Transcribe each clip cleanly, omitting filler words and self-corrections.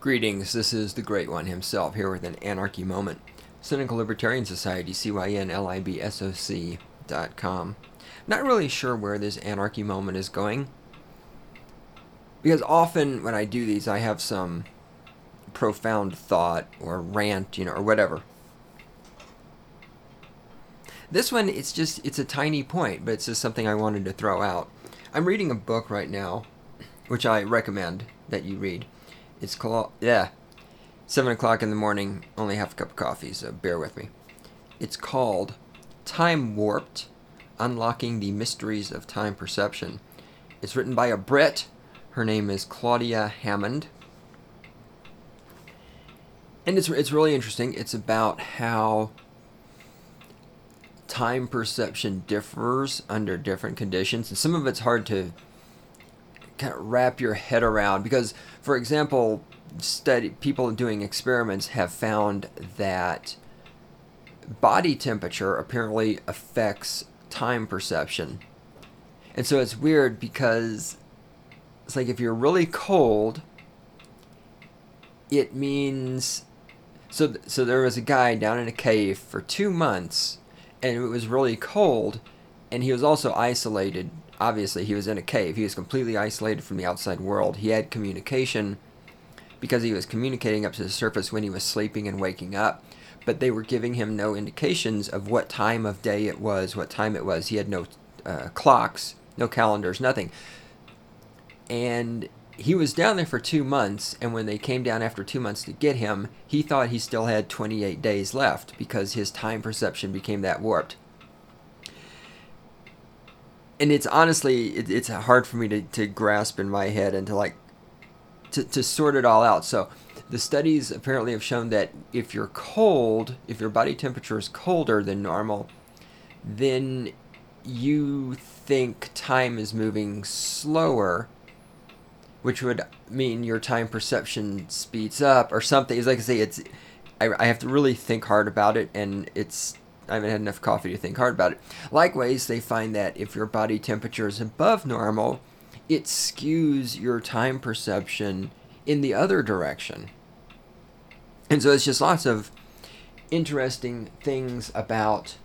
Greetings, this is the Great One himself, here with an Anarchy Moment. Cynical Libertarian Society, CYNLIBSOC.com. Not really sure where this Anarchy Moment is going, because often when I do these, I have some profound thought or rant, or whatever. This one, it's a tiny point, but it's just something I wanted to throw out. I'm reading a book right now, which I recommend that you read. It's called, 7 o'clock in the morning, only half a cup of coffee, so bear with me. It's called Time Warped, Unlocking the Mysteries of Time Perception. It's written by a Brit. Her name is Claudia Hammond. And it's really interesting. It's about how time perception differs under different conditions. And some of it's hard to kind of wrap your head around because, for example, people doing experiments have found that body temperature apparently affects time perception. And so it's weird because it's like if you're really cold, it means... So there was a guy down in a cave for 2 months, and it was really cold, and he was also isolated. Obviously, he was in a cave. He was completely isolated from the outside world. He had communication because he was communicating up to the surface when he was sleeping and waking up, but they were giving him no indications of what time of day it was, what time it was. He had no clocks, no calendars, nothing. And he was down there for 2 months, and when they came down after 2 months to get him, he thought he still had 28 days left because his time perception became that warped. And it's honestly, it's hard for me to grasp in my head and to sort it all out. So the studies apparently have shown that if you're cold, if your body temperature is colder than normal, then you think time is moving slower, which would mean your time perception speeds up or something. It's like I say, I have to really think hard about it, and I haven't had enough coffee to think hard about it. Likewise, they find that if your body temperature is above normal, it skews your time perception in the other direction. And so it's just lots of interesting things about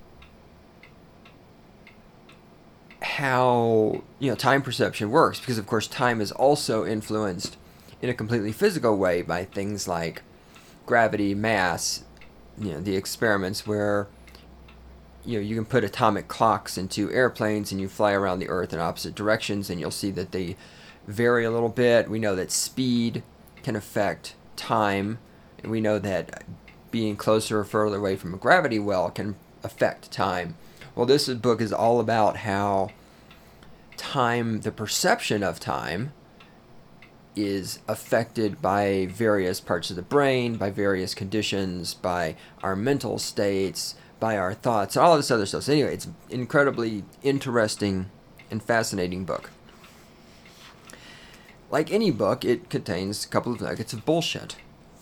how time perception works, because of course time is also influenced in a completely physical way by things like gravity, mass, the experiments where you can put atomic clocks into airplanes and you fly around the Earth in opposite directions, and you'll see that they vary a little bit. We know that speed can affect time, and we know that being closer or further away from a gravity well can affect time. Well, this book is all about how time, the perception of time, is affected by various parts of the brain, by various conditions, by our mental states, by our thoughts, all this other stuff. So anyway, it's an incredibly interesting and fascinating book. Like any book, it contains a couple of nuggets of bullshit.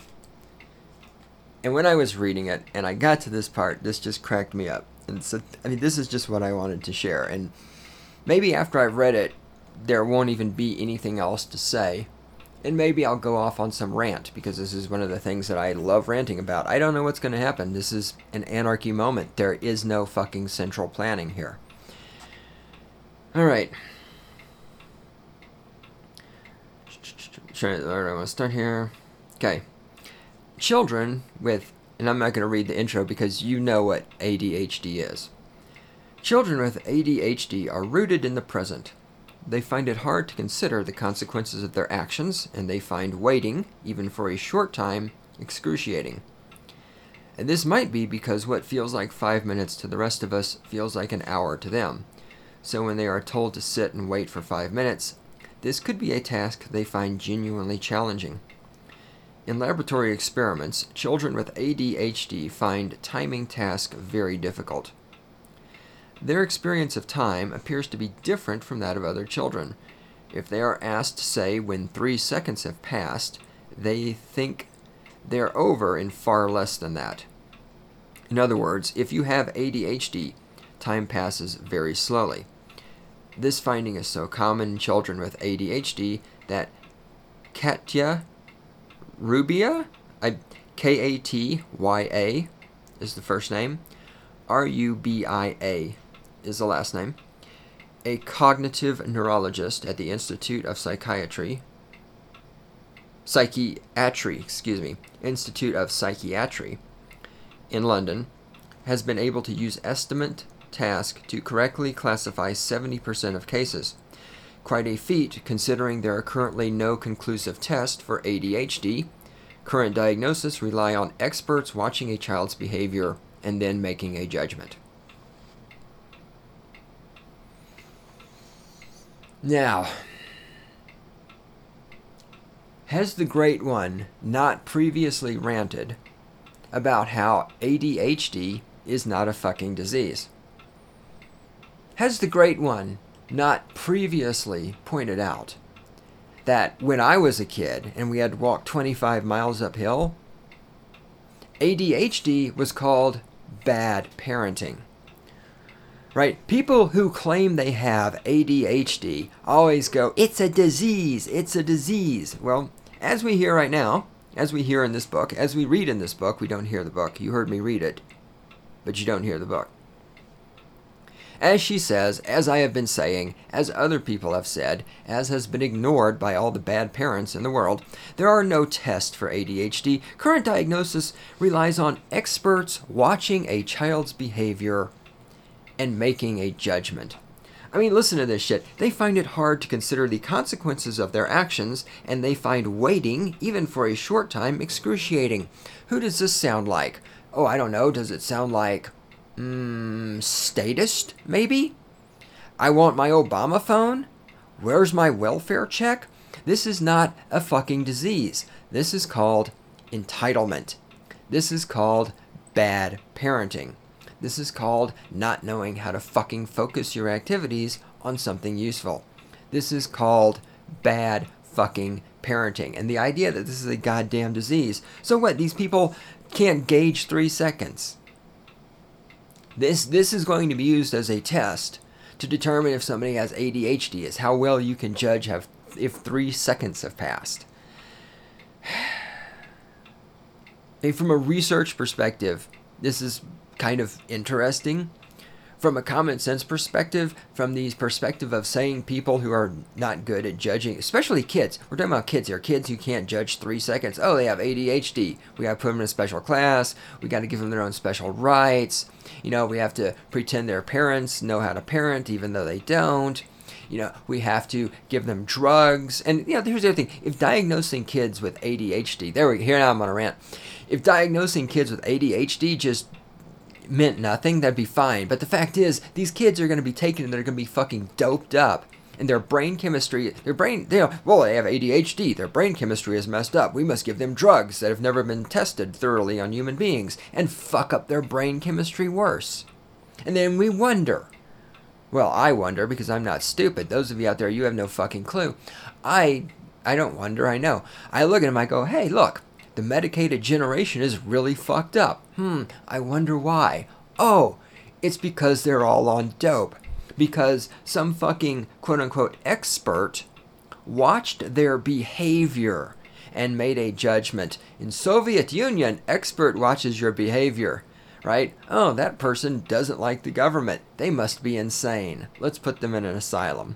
And when I was reading it, and I got to this part, this just cracked me up. And so, this is just what I wanted to share. And maybe after I've read it, there won't even be anything else to say. And maybe I'll go off on some rant, because this is one of the things that I love ranting about. I don't know what's going to happen. This is an anarchy moment. There is no fucking central planning here. Alright. I'm going to start here. Okay. Children with, and I'm not going to read the intro because you know what ADHD is. Children with ADHD are rooted in the present. They find it hard to consider the consequences of their actions, and they find waiting, even for a short time, excruciating. And this might be because what feels like 5 minutes to the rest of us feels like an hour to them. So when they are told to sit and wait for 5 minutes, this could be a task they find genuinely challenging. In laboratory experiments, children with ADHD find timing tasks very difficult. Their experience of time appears to be different from that of other children. If they are asked to say when 3 seconds have passed, they think they're over in far less than that. In other words, if you have ADHD, time passes very slowly. This finding is so common in children with ADHD that Katya Katya, Katya is the first name. Rubia is the last name. A cognitive neurologist at the Institute of Institute of Psychiatry in London, has been able to use estimate task to correctly classify 70% of cases. Quite a feat considering there are currently no conclusive tests for ADHD. Current diagnosis rely on experts watching a child's behavior and then making a judgment. Now, has the Great One not previously ranted about how ADHD is not a fucking disease? Has the Great One not previously pointed out that when I was a kid and we had to walk 25 miles uphill, ADHD was called bad parenting? Right? People who claim they have ADHD always go, it's a disease, it's a disease. Well, as we hear right now, as we hear in this book, as we read in this book, we don't hear the book. You heard me read it, but you don't hear the book. As she says, as I have been saying, as other people have said, as has been ignored by all the bad parents in the world, there are no tests for ADHD. Current diagnosis relies on experts watching a child's behavior and making a judgment. I mean, listen to this shit. They find it hard to consider the consequences of their actions, and they find waiting, even for a short time, excruciating. Who does this sound like? Oh, I don't know. Does it sound like, statist, maybe? I want my Obama phone? Where's my welfare check? This is not a fucking disease. This is called entitlement. This is called bad parenting. This is called not knowing how to fucking focus your activities on something useful. This is called bad fucking parenting. And the idea that this is a goddamn disease. So what? These people can't gauge 3 seconds. This is going to be used as a test to determine if somebody has ADHD, is how well you can judge if 3 seconds have passed. From a research perspective, this is kind of interesting. From a common sense perspective, from the perspective of saying people who are not good at judging, especially kids. We're talking about kids here. Kids who can't judge 3 seconds. Oh, they have ADHD. We got to put them in a special class. We got to give them their own special rights. You know, we have to pretend their parents know how to parent even though they don't. You know, we have to give them drugs. And, you know, here's the other thing. If diagnosing kids with ADHD, here now I'm on a rant. If diagnosing kids with ADHD just meant nothing, that'd be fine. But the fact is, these kids are going to be taken and they're going to be fucking doped up. And their brain chemistry, they have ADHD. Their brain chemistry is messed up. We must give them drugs that have never been tested thoroughly on human beings and fuck up their brain chemistry worse. And then we wonder. Well, I wonder because I'm not stupid. Those of you out there, you have no fucking clue. I don't wonder, I know. I look at them, I go, hey, look. The medicated generation is really fucked up. I wonder why. Oh, it's because they're all on dope. Because some fucking quote-unquote expert watched their behavior and made a judgment. In Soviet Union, expert watches your behavior, right? Oh, that person doesn't like the government. They must be insane. Let's put them in an asylum.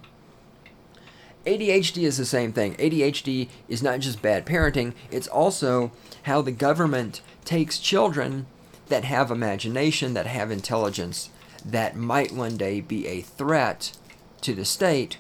ADHD is the same thing. ADHD is not just bad parenting, it's also how the government takes children that have imagination, that have intelligence, that might one day be a threat to the state,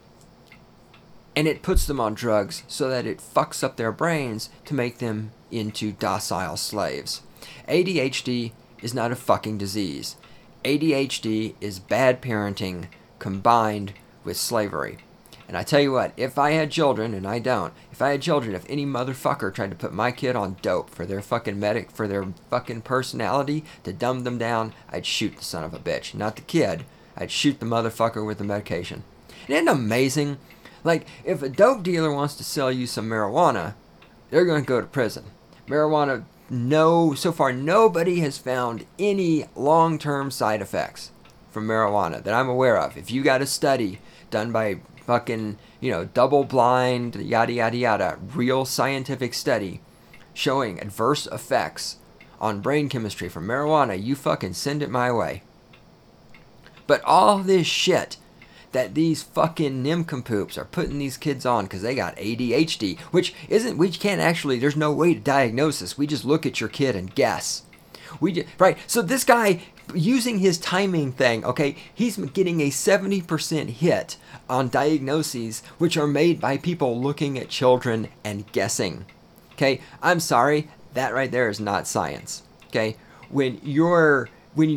and it puts them on drugs so that it fucks up their brains to make them into docile slaves. ADHD is not a fucking disease. ADHD is bad parenting combined with slavery. And I tell you what, if I had children, and I don't, if any motherfucker tried to put my kid on dope for their fucking for their fucking personality to dumb them down, I'd shoot the son of a bitch. Not the kid. I'd shoot the motherfucker with the medication. Isn't it amazing? Like, if a dope dealer wants to sell you some marijuana, they're going to go to prison. Marijuana, so far nobody has found any long-term side effects from marijuana that I'm aware of. If you got a study done by fucking, double blind, yada, yada, yada, real scientific study, showing adverse effects on brain chemistry from marijuana, you fucking send it my way. But all this shit that these fucking nimcompoops are putting these kids on because they got ADHD, which isn't, we can't actually, there's no way to diagnose this. We just look at your kid and guess. Right, so this guy, using his timing thing, okay, he's getting a 70% hit on diagnoses which are made by people looking at children and guessing. Okay, I'm sorry, that right there is not science. Okay, when your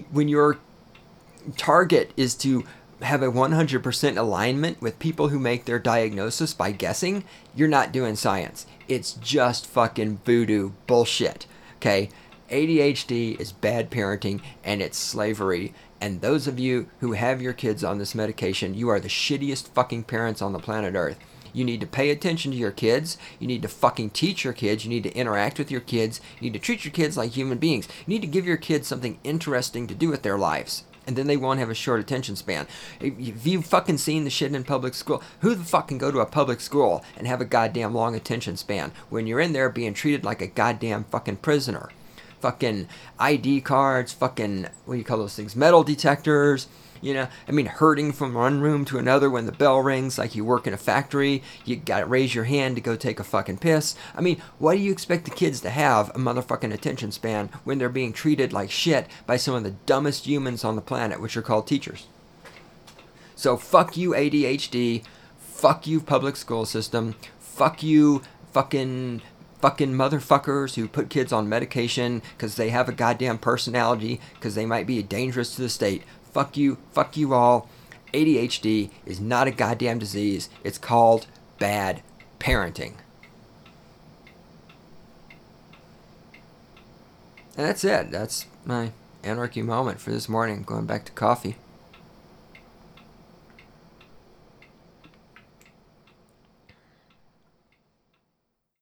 target is to have a 100% alignment with people who make their diagnosis by guessing, you're not doing science. It's just fucking voodoo bullshit. Okay, ADHD is bad parenting and it's slavery. And those of you who have your kids on this medication, you are the shittiest fucking parents on the planet Earth. You need to pay attention to your kids. You need to fucking teach your kids. You need to interact with your kids. You need to treat your kids like human beings. You need to give your kids something interesting to do with their lives. And then they won't have a short attention span. If you've fucking seen the shit in public school, who the fuck can go to a public school and have a goddamn long attention span when you're in there being treated like a goddamn fucking prisoner? Fucking ID cards, fucking, what do you call those things, metal detectors, you know, I mean, herding from one room to another when the bell rings like you work in a factory, you gotta raise your hand to go take a fucking piss. I mean, why do you expect the kids to have a motherfucking attention span when they're being treated like shit by some of the dumbest humans on the planet, which are called teachers? So fuck you ADHD, fuck you public school system, fuck you fucking motherfuckers who put kids on medication because they have a goddamn personality, because they might be dangerous to the state. Fuck you all. ADHD is not a goddamn disease. It's called bad parenting. And that's it. That's my anarchy moment for this morning. Going back to coffee.